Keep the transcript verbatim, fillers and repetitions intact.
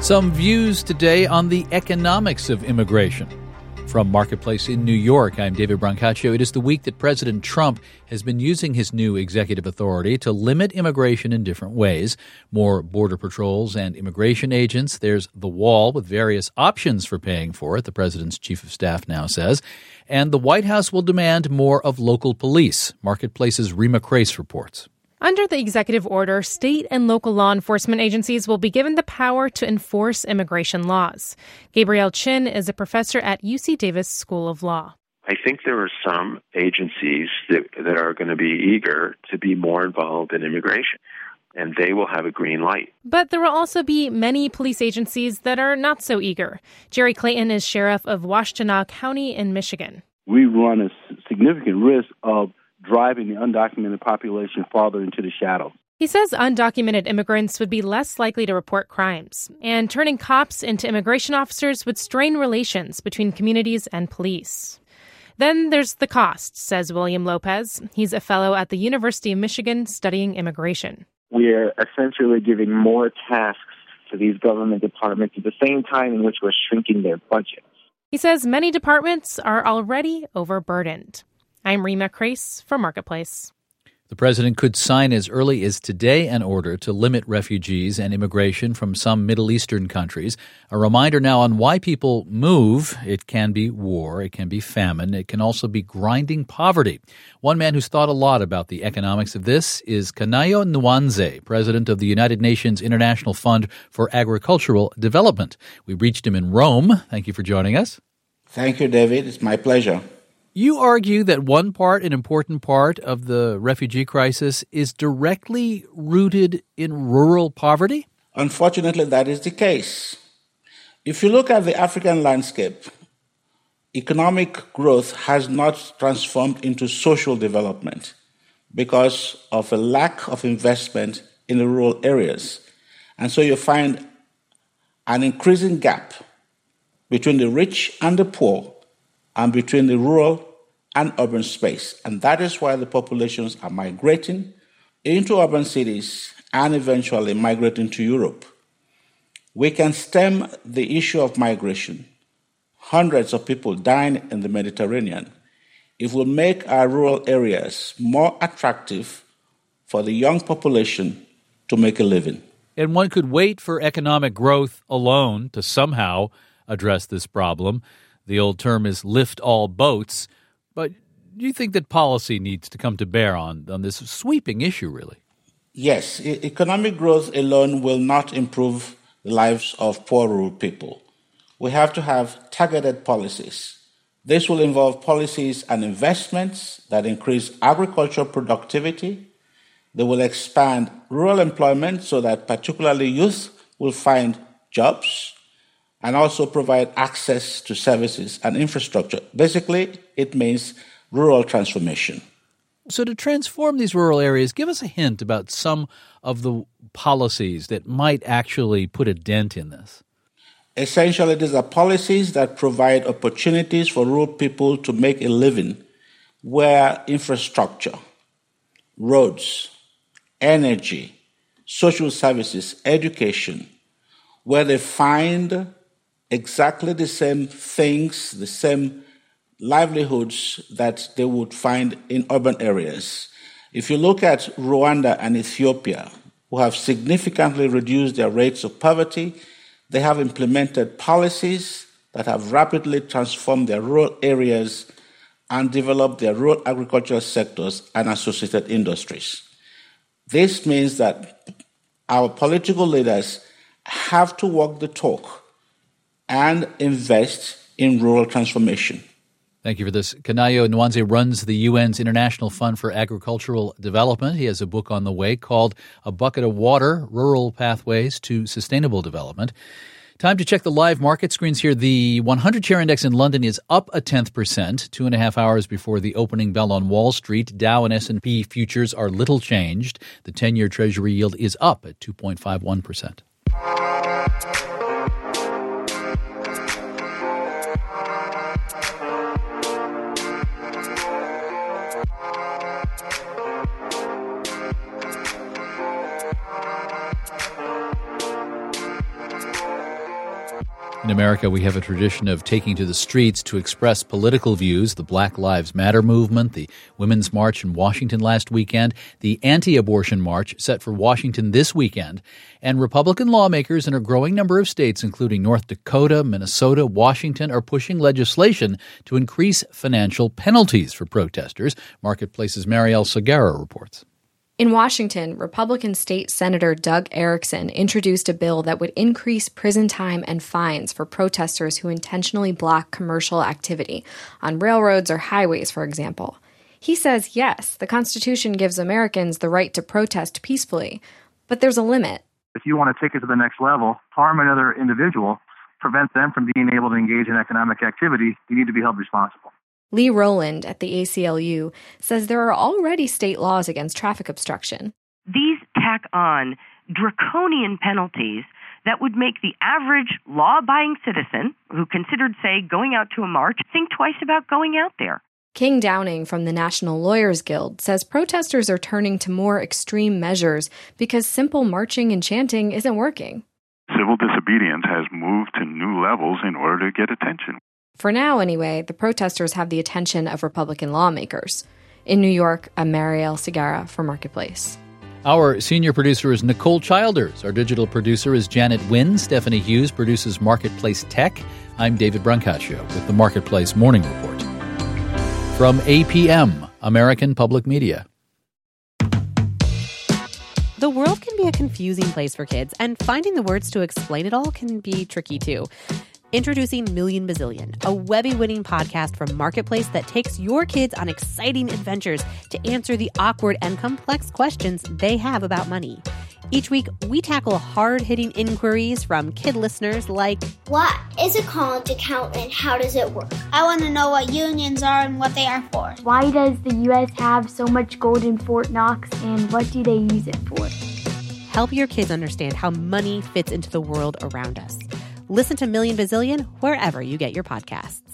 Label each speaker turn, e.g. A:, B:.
A: Some views today on the economics of immigration. From Marketplace in New York, I'm David Brancaccio. It is the week that President Trump has been using his new executive authority to limit immigration in different ways. More border patrols and immigration agents. There's the wall with various options for paying for it, the president's chief of staff now says. And the White House will demand more of local police. Marketplace's Rima Crace reports.
B: Under the executive order, state and local law enforcement agencies will be given the power to enforce immigration laws. Gabrielle Chin is a professor at U C Davis School of Law.
C: I think there are some agencies that, that are going to be eager to be more involved in immigration, and they will have a green light.
B: But there will also be many police agencies that are not so eager. Jerry Clayton is sheriff of Washtenaw County in Michigan.
D: We run a significant risk of driving the undocumented population farther into the shadows.
B: He says undocumented immigrants would be less likely to report crimes, and turning cops into immigration officers would strain relations between communities and police. Then there's the cost, says William Lopez. He's a fellow at the University of Michigan studying immigration.
E: We're essentially giving more tasks to these government departments at the same time in which we're shrinking their budgets.
B: He says many departments are already overburdened. I'm Rima Crace for Marketplace.
A: The president could sign as early as today an order to limit refugees and immigration from some Middle Eastern countries. A reminder now on why people move. It can be war, it can be famine, it can also be grinding poverty. One man who's thought a lot about the economics of this is Kanayo Nwanze, president of the United Nations International Fund for Agricultural Development. We reached him in Rome. Thank you for joining us.
F: Thank you, David. It's my pleasure.
A: You argue that one part, an important part of the refugee crisis, is directly rooted in rural poverty?
F: Unfortunately, that is the case. If you look at the African landscape, economic growth has not transformed into social development because of a lack of investment in the rural areas. And so you find an increasing gap between the rich and the poor, and between the rural and urban space. And that is why the populations are migrating into urban cities and eventually migrating to Europe. We can stem the issue of migration. Hundreds of people dying in the Mediterranean if we make our rural areas more attractive for the young population to make a living.
A: And one could wait for economic growth alone to somehow address this problem. The old term is lift all boats. But do you think that policy needs to come to bear on, on this sweeping issue, really?
F: Yes. E- economic growth alone will not improve the lives of poor rural people. We have to have targeted policies. This will involve policies and investments that increase agricultural productivity. They will expand rural employment so that particularly youth will find jobs, and also provide access to services and infrastructure. Basically, it means rural transformation.
A: So to transform these rural areas, give us a hint about some of the policies that might actually put a dent in this.
F: Essentially, these are policies that provide opportunities for rural people to make a living where infrastructure, roads, energy, social services, education, where they find exactly the same things, the same livelihoods that they would find in urban areas. If you look at Rwanda and Ethiopia, who have significantly reduced their rates of poverty, they have implemented policies that have rapidly transformed their rural areas and developed their rural agricultural sectors and associated industries. This means that our political leaders have to walk the talk and invest in rural transformation.
A: Thank you for this. Kanayo Nwanze runs the U N's International Fund for Agricultural Development. He has a book on the way called A Bucket of Water, Rural Pathways to Sustainable Development. Time to check the live market screens here. The one hundred share index in London is up a tenth percent, two and a half hours before the opening bell on Wall Street. Dow and S and P futures are little changed. The ten-year Treasury yield is up at two point five one percent. In America, we have a tradition of taking to the streets to express political views. The Black Lives Matter movement, the Women's March in Washington last weekend, the anti-abortion march set for Washington this weekend, and Republican lawmakers in a growing number of states, including North Dakota, Minnesota, Washington, are pushing legislation to increase financial penalties for protesters. Marketplace's Marielle Segarra reports.
G: In Washington, Republican State Senator Doug Erickson introduced a bill that would increase prison time and fines for protesters who intentionally block commercial activity on railroads or highways, for example. He says, yes, the Constitution gives Americans the right to protest peacefully, but there's a limit.
H: If you want to take it to the next level, harm another individual, prevent them from being able to engage in economic activity, you need to be held responsible.
G: Lee Rowland at the A C L U says there are already state laws against traffic obstruction.
I: These tack on draconian penalties that would make the average law-abiding citizen who considered, say, going out to a march, think twice about going out there.
G: King Downing from the National Lawyers Guild says protesters are turning to more extreme measures because simple marching and chanting isn't working.
J: Civil disobedience has moved to new levels in order to get attention.
G: For now, anyway, the protesters have the attention of Republican lawmakers. In New York, I'm Marielle Segarra for Marketplace.
A: Our senior producer is Nicole Childers. Our digital producer is Janet Wynn. Stephanie Hughes produces Marketplace Tech. I'm David Brancaccio with the Marketplace Morning Report. From A P M, American Public Media.
K: The world can be a confusing place for kids, and finding the words to explain it all can be tricky too. Introducing Million Bazillion, a Webby-winning podcast from Marketplace that takes your kids on exciting adventures to answer the awkward and complex questions they have about money. Each week, we tackle hard-hitting inquiries from kid listeners like,
L: what is a college account and how does it work? I want to know what unions are and what they are for.
M: Why does the U S have so much gold in Fort Knox and what do they use it for?
K: Help your kids understand how money fits into the world around us. Listen to Million Bazillion wherever you get your podcasts.